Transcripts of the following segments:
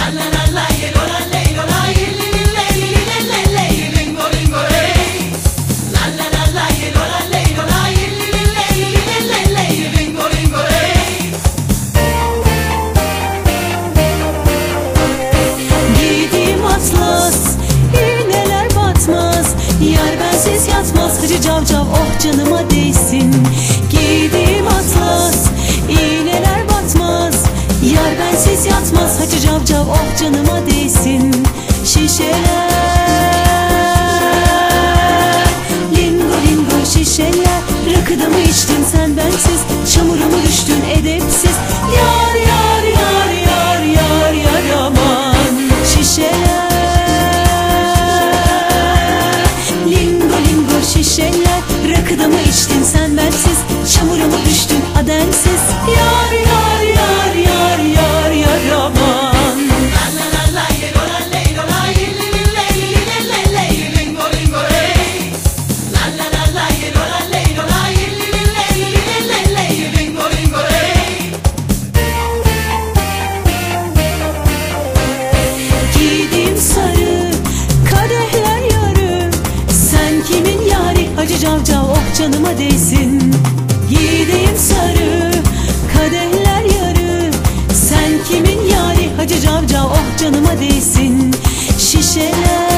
Hacı cavcav oh canıma değsin. Giydiğim atlas iğneler batmaz. Yar bensiz yatmaz. Hacı cavcav oh canıma değsin. Şişeler lingo lingo şişeler. Rakıda mı içtin sen bensiz? Çamura mı düştün edepsiz? Yar yar yar yar yar yar aman. Şişeler şişeler, rakıda mı içtin sen bensiz? Çamura mı düştün adensiz? Yar yar yar yar yar yar aman. Giydiğim sarı kadehler yarım. Sen kimin yari? Hacı cavcav oh canıma değsin. Giydiğim sarı kadehler yarı. Sen kimin yari? Hacı cavcav oh canıma değsin. Şişeler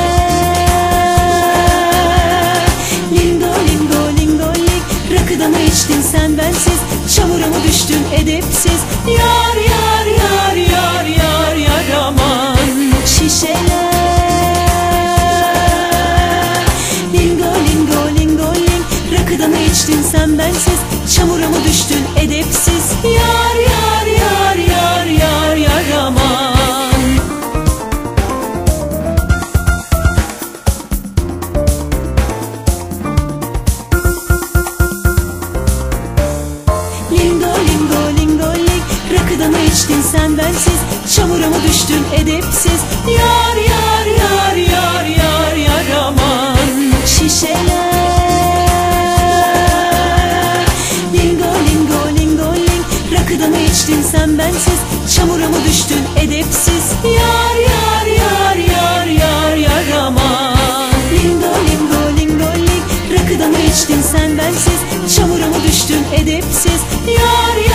lingo lingo lingo ling. Rakıda mı içtin sen bensiz? Çamura mı düştün edepsiz? Yar yar yar yar yar yar aman. Şişeler rakıda mı içtin sen bensiz? Çamura mı düştün edepsiz? Yar yar yar yar yar yar aman. Lingo lingo lingo ling. Rakıda mı içtin sen bensiz? Çamura mı düştün edepsiz? Yar yar yar yar yar yar aman. Şişeler rakıda mı içtin sen bensiz? Çamura mı düştün edepsiz? Yar yar yar yar yar yar aman. Lingo lingo lingo ling. Rakıda mı içtin sen bensiz? Çamura mı düştün edepsiz? Yar yar